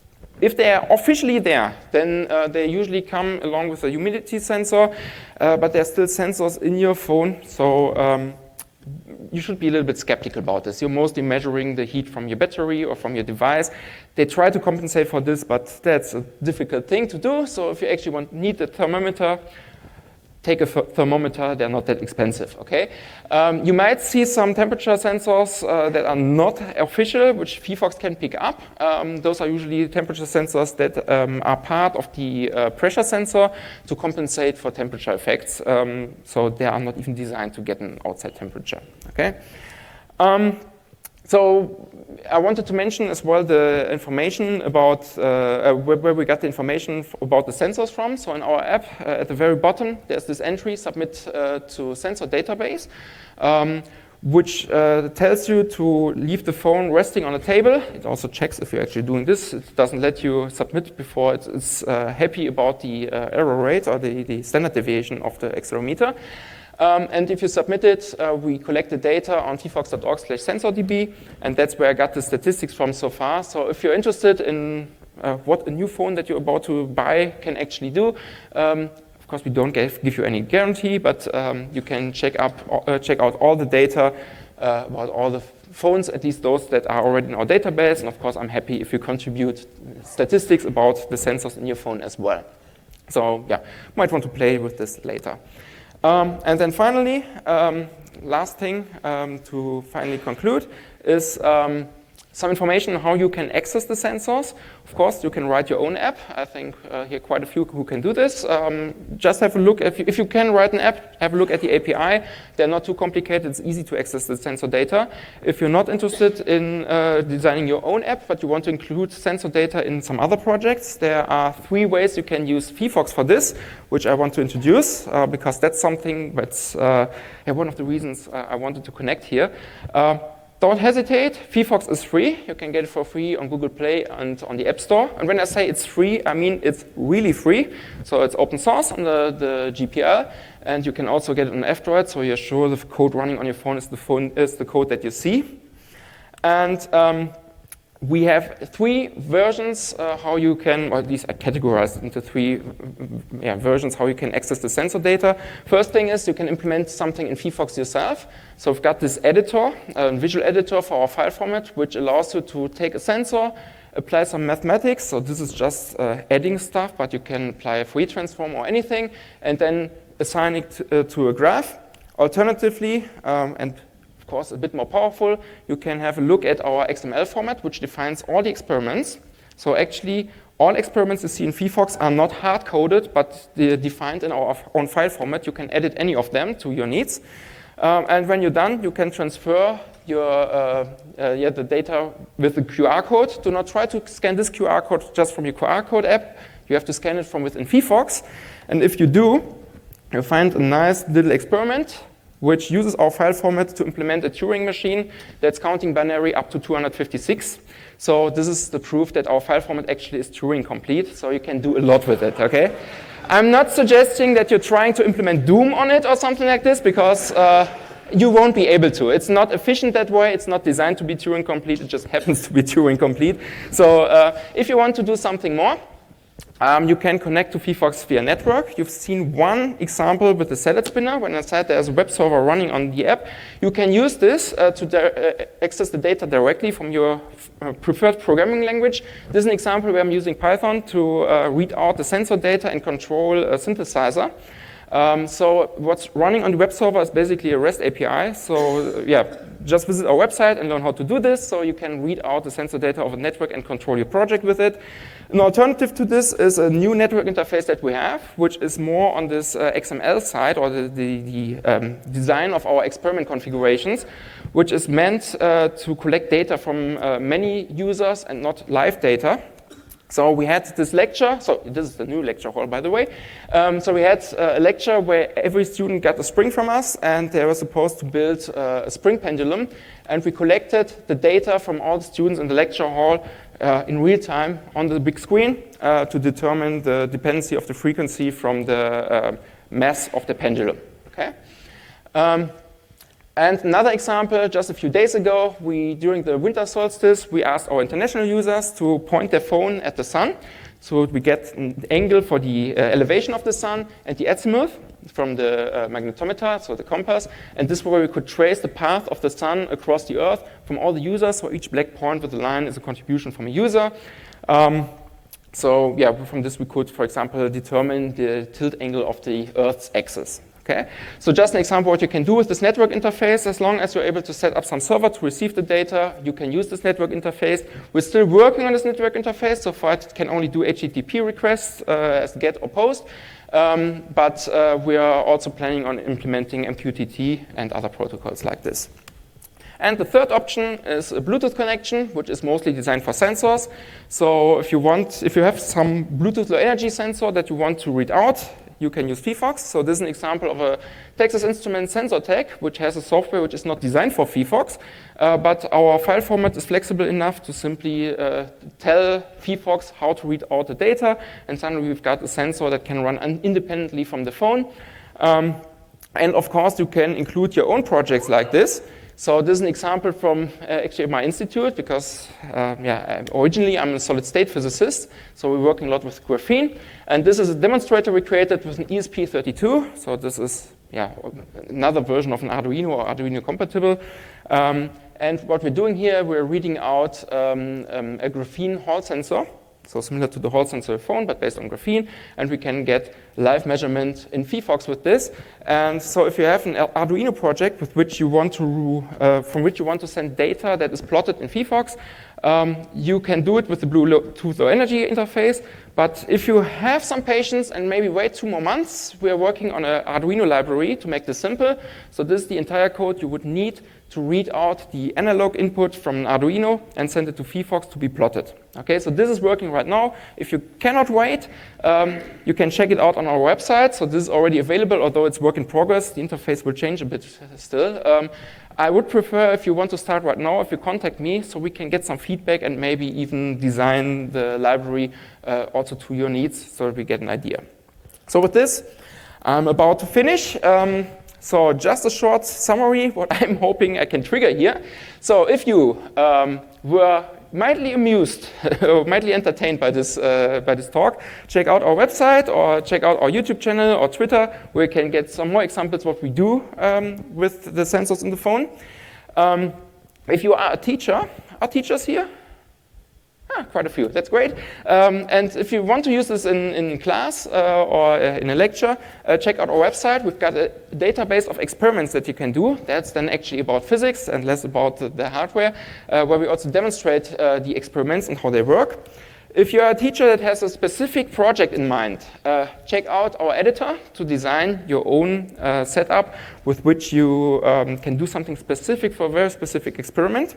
If they are officially there, then uh, they usually come along with a humidity sensor, uh, but there are still sensors in your phone, so um, you should be a little bit skeptical about this. You're mostly measuring the heat from your battery or from your device. They try to compensate for this, but that's a difficult thing to do, so if you actually want, need a thermometer, take a thermometer, they're not that expensive, okay? Um, you might see some temperature sensors uh, that are not official, which phyphox can pick up. Um, those are usually temperature sensors that um, are part of the uh, pressure sensor to compensate for temperature effects. Um, so they are not even designed to get an outside temperature, okay? Um, So I wanted to mention as well the information about uh, uh, where, where we got the information about the sensors from. So in our app, uh, at the very bottom, there's this entry, submit uh, to sensor database, um, which uh, tells you to leave the phone resting on a table. It also checks if you're actually doing this. It doesn't let you submit before it's, it's uh, happy about the uh, error rate or the, the standard deviation of the accelerometer. Um, and if you submit it, uh, we collect the data on phyphox dot org slash sensordb, and that's where I got the statistics from so far. So if you're interested in uh, what a new phone that you're about to buy can actually do, um, of course we don't give, give you any guarantee, but um, you can check, up, uh, check out all the data uh, about all the phones, at least those that are already in our database. And of course I'm happy if you contribute statistics about the sensors in your phone as well. So yeah, might want to play with this later. Um, and then finally, um, last thing um, to finally conclude is um, some information on how you can access the sensors. Of course, you can write your own app. I think uh, here are quite a few who can do this. Um, just have a look, if you, if you can write an app, have a look at the A P I. They're not too complicated, it's easy to access the sensor data. If you're not interested in uh, designing your own app, but you want to include sensor data in some other projects, there are three ways you can use phyphox for this, which I want to introduce, uh, because that's something that's uh, yeah, one of the reasons uh, I wanted to connect here. Uh, Don't hesitate, phyphox is free. You can get it for free on Google Play and on the App Store. And when I say it's free, I mean it's really free. So it's open source on the, the G P L, and you can also get it on F-Droid, so you're sure the code running on your phone is the, phone, is the code that you see. And um, we have three versions uh, how you can, or at least I categorized into three yeah, versions how you can access the sensor data. First thing is you can implement something in phyphox yourself. So we've got this editor, a visual editor for our file format, which allows you to take a sensor, apply some mathematics. So this is just uh, adding stuff, but you can apply a Fourier transform or anything, and then assign it to, uh, to a graph. Alternatively, um, and of course a bit more powerful, you can have a look at our X M L format, which defines all the experiments. So actually, all experiments you see in phyphox are not hard-coded, but they're defined in our own file format. You can edit any of them to your needs. Um, and when you're done, you can transfer your, uh, uh, yeah, the data with the Q R code. Do not try to scan this Q R code just from your Q R code app. You have to scan it from within phyphox. And if you do, you'll find a nice little experiment which uses our file format to implement a Turing machine that's counting binary up to two hundred fifty-six. So this is the proof that our file format actually is Turing complete, so you can do a lot with it, okay? I'm not suggesting that you're trying to implement Doom on it or something like this, because uh, you won't be able to. It's not efficient that way, it's not designed to be Turing complete, it just happens to be Turing complete. So uh, if you want to do something more, Um, you can connect to phyphox via network. You've seen one example with the salad spinner. When I said there's a web server running on the app, you can use this uh, to uh, access the data directly from your uh, preferred programming language. This is an example where I'm using Python to uh, read out the sensor data and control a synthesizer. Um, so what's running on the web server is basically a REST A P I. So uh, yeah, just visit our website and learn how to do this. So you can read out the sensor data of a network and control your project with it. An alternative to this is a new network interface that we have, which is more on this uh, X M L side, or the, the, the um, design of our experiment configurations, which is meant uh, to collect data from uh, many users and not live data. So we had this lecture, so this is the new lecture hall, by the way. Um, so we had uh, a lecture where every student got a spring from us, and they were supposed to build uh, a spring pendulum. And we collected the data from all the students in the lecture hall uh, in real time on the big screen uh, to determine the dependency of the frequency from the uh, mass of the pendulum. Okay. Um, And another example, just a few days ago, we, during the winter solstice, we asked our international users to point their phone at the sun. So we get an angle for the uh, elevation of the sun and the azimuth from the uh, magnetometer, so the compass. And this way we could trace the path of the sun across the Earth from all the users. So each black point with a line is a contribution from a user. Um, so yeah, from this we could, for example, determine the tilt angle of the Earth's axis. Okay, so just an example of what you can do with this network interface. As long as you're able to set up some server to receive the data, you can use this network interface. We're still working on this network interface. So far it can only do H T T P requests uh, as GET or POST. Um, but uh, we are also planning on implementing M Q T T and other protocols like this. And the third option is a Bluetooth connection, which is mostly designed for sensors. So if you want, if you have some Bluetooth low energy sensor that you want to read out, you can use phyphox. So this is an example of a Texas Instruments sensor tag, which has a software which is not designed for phyphox, uh, but our file format is flexible enough to simply uh, tell phyphox how to read out the data, and suddenly we've got a sensor that can run independently from the phone. Um, and of course, you can include your own projects like this. So this is an example from uh, actually my institute, because uh, yeah, originally I'm a solid state physicist, so we're working a lot with graphene. And this is a demonstrator we created with an E S P thirty-two. So this is yeah, another version of an Arduino or Arduino compatible. Um, and what we're doing here, we're reading out um, um, a graphene Hall sensor. So similar to the Hall sensor phone, but based on graphene, and we can get live measurement in phyphox with this. And so if you have an Arduino project with which you want to, uh, from which you want to send data that is plotted in phyphox, um, you can do it with the Bluetooth Low Energy interface. But if you have some patience and maybe wait two more months, we are working on an Arduino library to make this simple. So this is the entire code you would need to read out the analog input from an Arduino and send it to phyphox to be plotted. Okay, so this is working right now. If you cannot wait, um, you can check it out on our website. So this is already available, although it's work in progress. The interface will change a bit still. Um, I would prefer, if you want to start right now, if you contact me, so we can get some feedback and maybe even design the library uh, also to your needs, so that we get an idea. So with this, I'm about to finish. Um, So just a short summary, what I'm hoping I can trigger here. So if you um, were mildly amused or mildly entertained by this, uh, by this talk, check out our website or check out our YouTube channel or Twitter, where you can get some more examples what we do um, with the sensors in the phone. Um, if you are a teacher, are teachers here? Ah, quite a few, that's great. Um, and if you want to use this in, in class uh, or uh, in a lecture, uh, check out our website. We've got a database of experiments that you can do. That's then actually about physics and less about the, the hardware, uh, where we also demonstrate uh, the experiments and how they work. If you're a teacher that has a specific project in mind, uh, check out our editor to design your own uh, setup with which you um, can do something specific for a very specific experiment.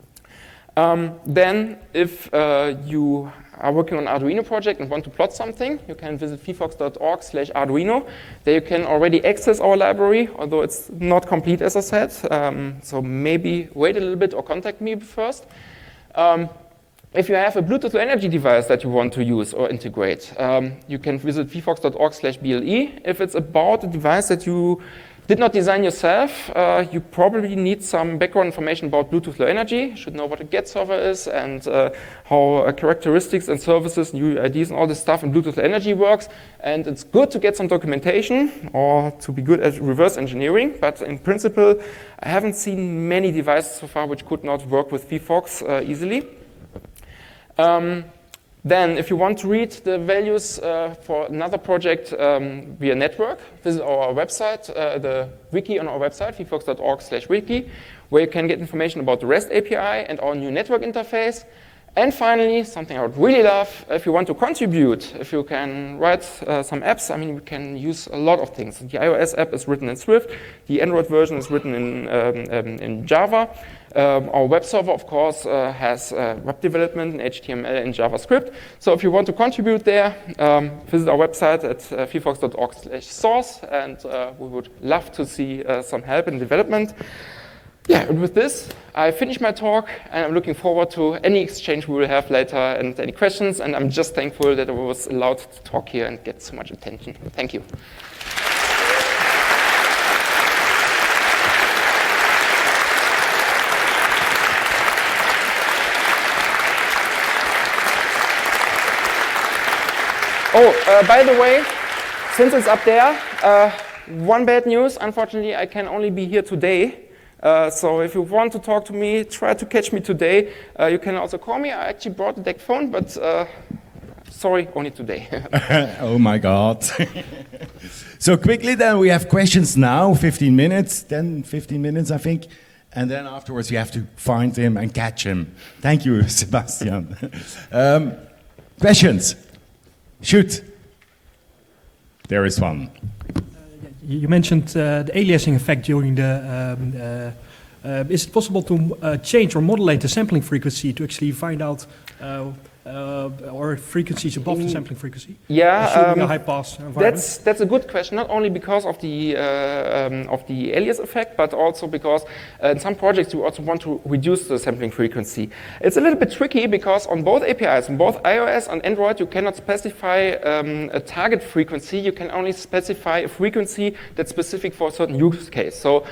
Um, then, if uh, you are working on an Arduino project and want to plot something, you can visit phyphox dot org slash Arduino. There you can already access our library, although it's not complete, as I said. Um, so maybe wait a little bit or contact me first. Um, if you have a Bluetooth Low Energy device that you want to use or integrate, um, you can visit phyphox dot org slash B L E. If it's about a device that you did not design yourself, uh, you probably need some background information about Bluetooth Low Energy. You should know what a GET server is and uh, how uh, characteristics and services, U I Ds and all this stuff in Bluetooth Low Energy works. And it's good to get some documentation or to be good at reverse engineering. But in principle, I haven't seen many devices so far which could not work with phyphox uh, easily. Um, Then, if you want to read the values uh, for another project um, via network, visit our website, uh, the wiki on our website, phyphox dot org slash wiki, where you can get information about the REST A P I and our new network interface. And finally, something I would really love, if you want to contribute, if you can write uh, some apps, I mean, we can use a lot of things. The iOS app is written in Swift, the Android version is written in, um, um, in Java. Um, our web server, of course, uh, has uh, web development in H T M L and JavaScript. So if you want to contribute there, um, visit our website at uh, phyphox dot org slash source, and uh, we would love to see uh, some help in development. Yeah, and with this, I finish my talk, and I'm looking forward to any exchange we will have later and any questions, and I'm just thankful that I was allowed to talk here and get so much attention. Thank you. Oh, uh, by the way, since it's up there, uh, one bad news, unfortunately, I can only be here today. Uh, so if you want to talk to me, try to catch me today. Uh, you can also call me. I actually brought the deck phone, but uh, sorry, only today. Oh my God. So quickly then, we have questions now, fifteen minutes, ten, fifteen minutes, I think. And then afterwards, you have to find him and catch him. Thank you, Sebastian. um, questions? Shoot. There is one. You mentioned uh, the aliasing effect during the. Um, uh, uh, is it possible to uh, change or modulate the sampling frequency to actually find out uh, uh, or frequencies above the sampling frequency? Yeah, assuming um, a high pass environment. That's that's a good question. Not only because of the uh, um, of the alias effect, but also because uh, in some projects you also want to reduce the sampling frequency. It's a little bit tricky because on both A P Is, on both iOS and Android, you cannot specify um, a target frequency. You can only specify a frequency that's specific for a certain use case. So,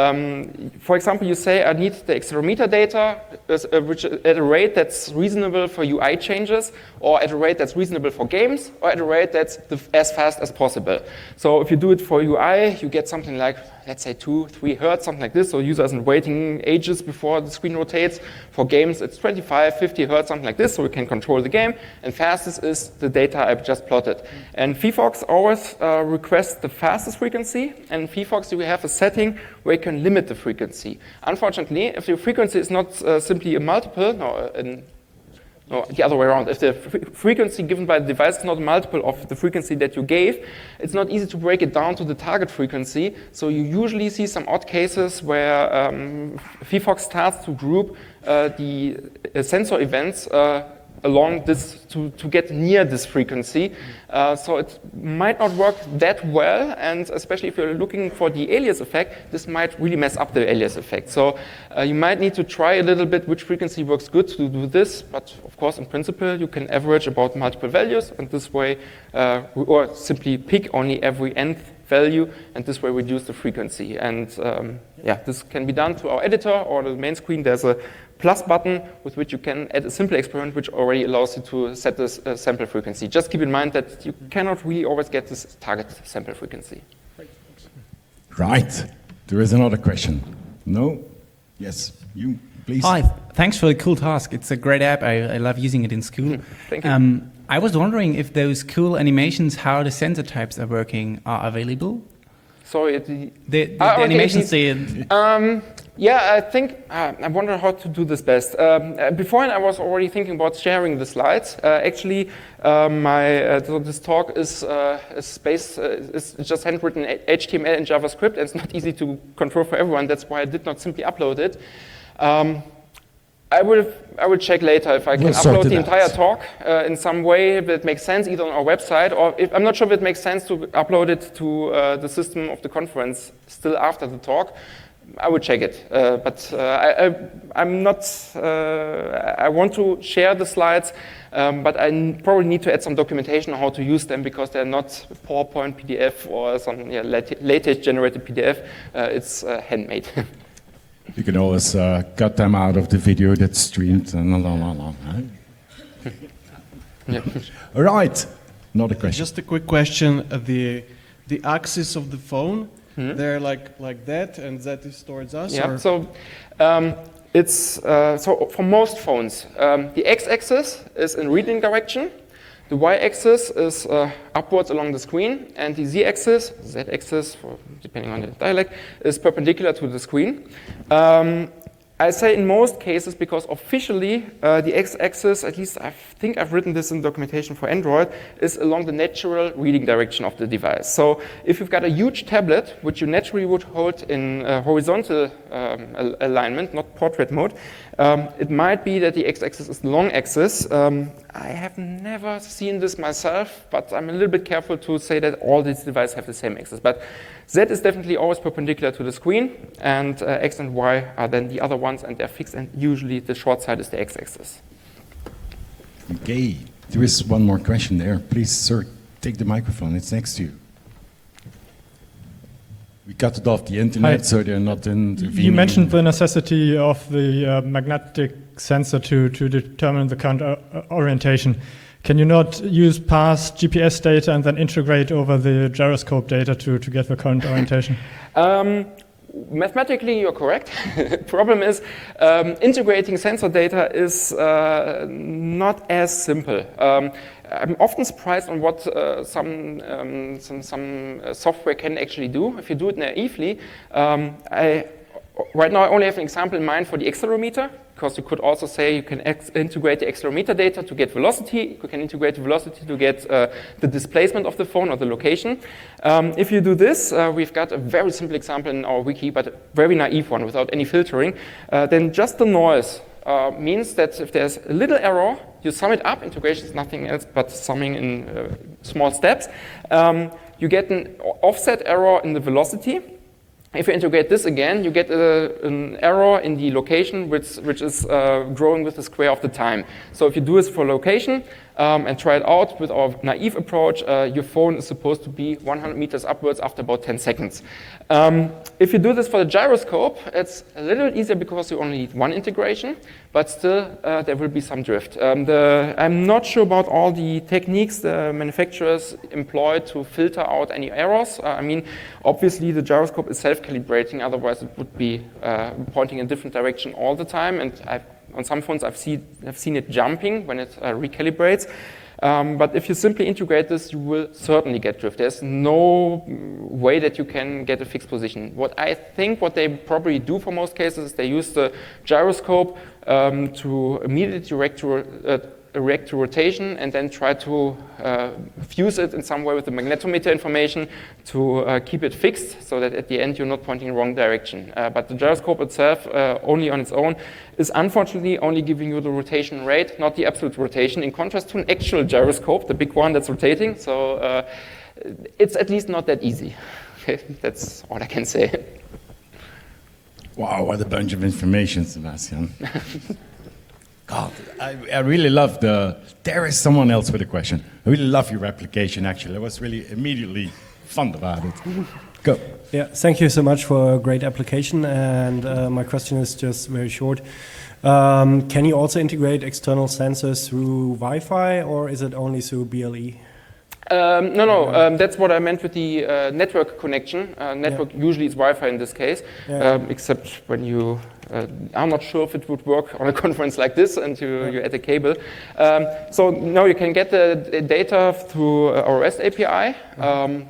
um, for example, you say I need the accelerometer data, uh, which at a rate that's reasonable for U I changes, or at a rate that's reasonable for games, or at a rate that's the, as fast as possible. So if you do it for U I, you get something like, let's say two, three hertz, something like this. So user isn't waiting ages before the screen rotates. For games, it's twenty-five, fifty hertz, something like this, so we can control the game. And fastest is the data I've just plotted. And phyphox always uh, requests the fastest frequency. And in phyphox, we have a setting where you can limit the frequency. Unfortunately, if your frequency is not uh, simply a multiple, no, an No, the other way around. If the fre frequency given by the device is not a multiple of the frequency that you gave, it's not easy to break it down to the target frequency. So you usually see some odd cases where um, phyphox starts to group uh, the uh, sensor events uh, along this to, to get near this frequency. Uh, so it might not work that well, and especially if you're looking for the alias effect, this might really mess up the alias effect. So uh, you might need to try a little bit which frequency works good to do this, but of course in principle you can average about multiple values, and this way, uh, or simply pick only every nth value, and this way reduce the frequency. And um, yeah, this can be done to our editor or the main screen. There's a plus button with which you can add a simple experiment which already allows you to set this uh, sample frequency. Just keep in mind that you cannot really always get this target sample frequency. Right. There is another question. No? Yes, you, please. Hi, thanks for the cool task. It's a great app. I, I love using it in school. Thank you. Um, I was wondering if those cool animations, how the sensor types are working, are available. Sorry, the, The, the, Ah, the okay, animations, the- they, Um, yeah, I think, uh, I wonder how to do this best. Um, uh, beforehand, I was already thinking about sharing the slides. Uh, actually, uh, my, uh, so this talk is, uh, is based, uh, is just handwritten H T M L and JavaScript, and it's not easy to control for everyone. That's why I did not simply upload it. Um, I will, I will check later if I can We'll sort upload it the out. entire talk uh, in some way that makes sense, either on our website, or if, I'm not sure if it makes sense to upload it to uh, the system of the conference still after the talk. I will check it, uh, but uh, I, I, I'm not, uh, I want to share the slides, um, but I n probably need to add some documentation on how to use them, because they're not PowerPoint P D F or some yeah, late, latest generated P D F. Uh, it's uh, handmade. You can always uh, cut them out of the video that's streamed. And la, la, la, right? Yeah. All right. Another question. Just a quick question. Uh, the the axis of the phone, they're like like that, and that is towards us. Yeah. Or? So um, it's, uh, so for most phones, um, the x-axis is in reading direction, the y-axis is uh, upwards along the screen, and the z-axis, z-axis, for, depending on the dialect, is perpendicular to the screen. Um, I say in most cases because officially uh, the x-axis, at least I think I've written this in documentation for Android, is along the natural reading direction of the device. So if you've got a huge tablet, which you naturally would hold in uh, horizontal um, al alignment, not portrait mode, um, it might be that the x-axis is the long axis. Um, I have never seen this myself, but I'm a little bit careful to say that all these devices have the same axis. But Z is definitely always perpendicular to the screen, and uh, X and Y are then the other ones, and they're fixed, and usually the short side is the x-axis. Okay, there is one more question there. Please, sir, take the microphone. It's next to you. We cut it off the internet, Hi. so they're not intervening. You mentioned the necessity of the uh, magnetic sensor to, to determine the current o- orientation. Can you not use past G P S data and then integrate over the gyroscope data to, to get the current orientation? Um, mathematically, you're correct. Problem is, um, integrating sensor data is uh, not as simple. Um, I'm often surprised on what uh, some, um, some, some uh, software can actually do. If you do it naively, um, I, right now I only have an example in mind for the accelerometer, because you could also say you can ex integrate the accelerometer data to get velocity. You can integrate the velocity to get uh, the displacement of the phone or the location. Um, if you do this, uh, we've got a very simple example in our wiki, but a very naive one without any filtering. Uh, then just the noise uh, means that if there's a little error, you sum it up. Integration is nothing else but summing in uh, small steps. Um, you get an offset error in the velocity. If you integrate this again, you get a, an error in the location, which, which is uh, growing with the square of the time. So if you do this for location um, and try it out with our naive approach, uh, your phone is supposed to be one hundred meters upwards after about ten seconds. Um, if you do this for the gyroscope, it's a little easier because you only need one integration, but still uh, there will be some drift. Um, the, I'm not sure about all the techniques the manufacturers employ to filter out any errors. Uh, I mean, obviously the gyroscope is self-calibrating, otherwise it would be uh, pointing in a different direction all the time. And I've, on some phones I've seen, I've seen it jumping when it uh, recalibrates. Um, but if you simply integrate this, you will certainly get drift. There's no way that you can get a fixed position. What I think what they probably do for most cases is they use the gyroscope um, to immediately react to, uh, react to rotation and then try to uh, fuse it in some way with the magnetometer information to uh, keep it fixed so that at the end you're not pointing in the wrong direction. Uh, but the gyroscope itself, uh, only on its own, is unfortunately only giving you the rotation rate, not the absolute rotation, in contrast to an actual gyroscope, the big one that's rotating. So uh, it's at least not that easy. Okay, that's all I can say. Wow, what a bunch of information, Sebastian. God, I, I really love the, there is someone else with a question. I really love your application, actually. I was really immediately fun about it. Go. Yeah, thank you so much for a great application. And uh, my question is just very short. Um, can you also integrate external sensors through Wi-Fi, or is it only through B L E? Um, no, no, um, that's what I meant with the uh, network connection. Uh, network Yeah. usually is Wi-Fi in this case, Yeah. um, except when you, uh, I'm not sure if it would work on a conference like this and you, Yeah. you add a cable. Um, so no, you can get the, the data through uh, our REST A P I. Um,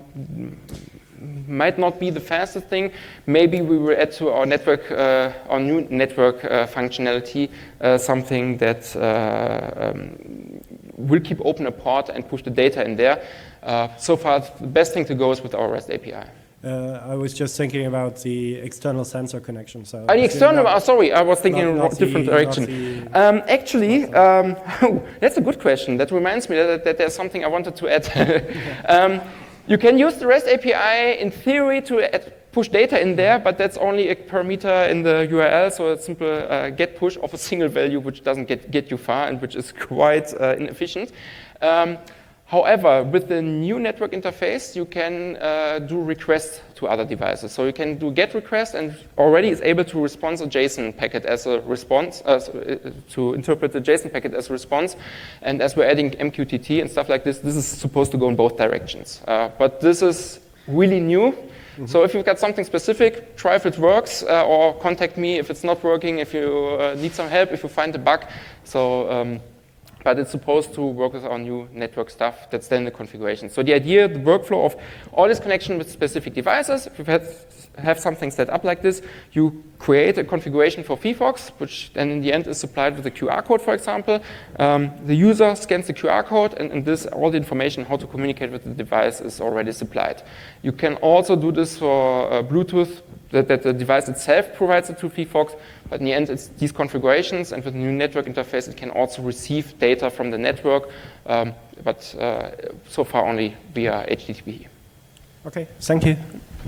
might not be the fastest thing. Maybe we will add to our network, uh, our new network uh, functionality, uh, something that uh, um, will keep open a port and push the data in there. Uh, so far, the best thing to go is with our REST A P I. Uh, I was just thinking about the external sensor connection. So Uh, the external, not- oh, sorry, I was thinking in a not- not different the- direction. not the- Um, actually, um, that's a good question. That reminds me that, that there's something I wanted to add. um, you can use the REST A P I in theory to add, push data in there, but that's only a parameter in the U R L, so it's simple uh, get push of a single value, which doesn't get, get you far and which is quite uh, inefficient. Um, However, with the new network interface, you can uh, do requests to other devices. So you can do GET request and already is able to respond a JSON packet as a response, uh, to interpret the JSON packet as a response. And as we're adding M Q T T and stuff like this, this is supposed to go in both directions. Uh, but this is really new. So if you've got something specific, try if it works, uh, or contact me if it's not working, if you uh, need some help, if you find a bug. So, um, but it's supposed to work with our new network stuff. That's then the configuration. So the idea, the workflow of all this connection with specific devices, if you have, have something set up like this, you create a configuration for phyphox, which then in the end is supplied with a Q R code, for example. Um, the user scans the Q R code, and, and this, all the information how to communicate with the device is already supplied. You can also do this for uh, Bluetooth, that, that the device itself provides it to phyphox, but in the end it's these configurations, and with the new network interface it can also receive data from the network, um, but uh, so far only via H T T P. Okay, thank you.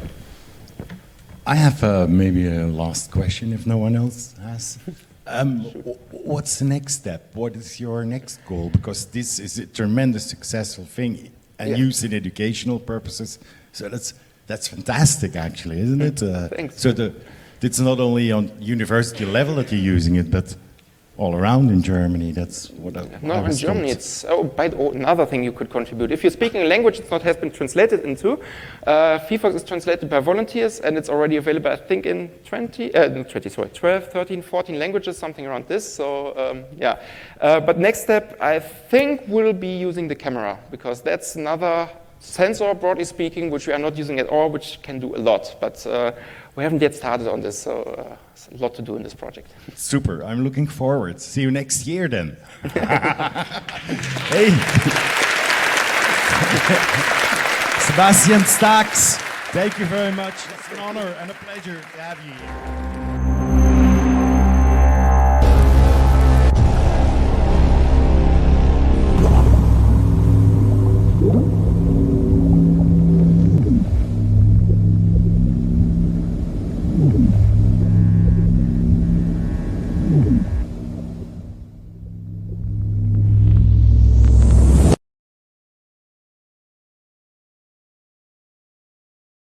I have uh, maybe a last question if no one else has. Um, w- what's the next step? What is your next goal? Because this is a tremendous successful thing and Yeah. used in educational purposes. So that's that's fantastic, actually, isn't it? Uh, Thanks. So the, it's not only on university level that you're using it, but all around in Germany. That's what I, I No, in was Germany told. it's, oh, by the, oh, another thing you could contribute. If you're speaking a language it's not has been translated into, uh, phyphox is translated by volunteers, and it's already available, I think, in twenty, uh, no, twenty, sorry, twelve, thirteen, fourteen languages, something around this. So, um, yeah. Uh, but next step, I think, will be using the camera, because that's another sensor, broadly speaking, which we are not using at all, which can do a lot. But uh, we haven't yet started on this, so uh, there's a lot to do in this project. Super. I'm looking forward. See you next year then. Hey. Sebastian Stax, thank you very much. It's an honor and a pleasure to have you here.